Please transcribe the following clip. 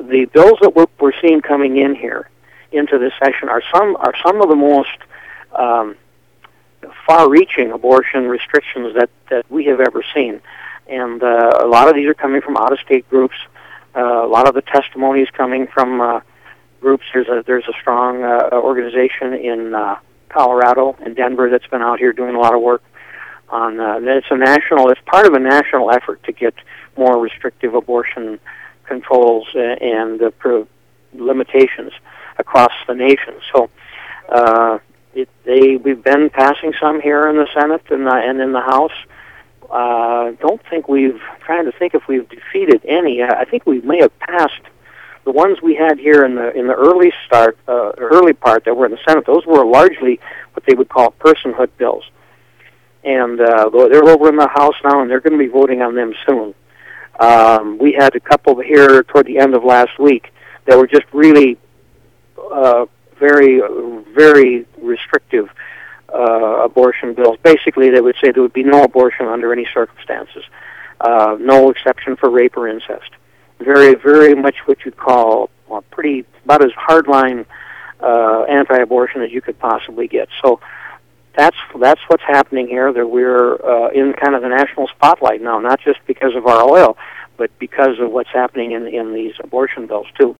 the bills that we're seeing coming in here into this session are some of the most far-reaching abortion restrictions that we have ever seen, and a lot of these are coming from out-of-state groups. A lot of the testimony is coming from groups. There's a strong organization in Colorado and Denver that's been out here doing a lot of work on. It's part of a national effort to get more restrictive abortion controls and limitations across the nation. So we've been passing some here in the Senate and in the House. Trying to think if we've defeated any. I think we may have passed the ones we had here in the early part that were in the Senate. Those were largely what they would call personhood bills, and they're over in the House now, and they're going to be voting on them soon. We had a couple here toward the end of last week that were just really very, very restrictive abortion bills. Basically, they would say there would be no abortion under any circumstances, no exception for rape or incest. Very, very much what you'd call about as hardline anti-abortion as you could possibly get. So that's what's happening here. That we're in kind of the national spotlight now, not just because of our oil, but because of what's happening in these abortion bills too.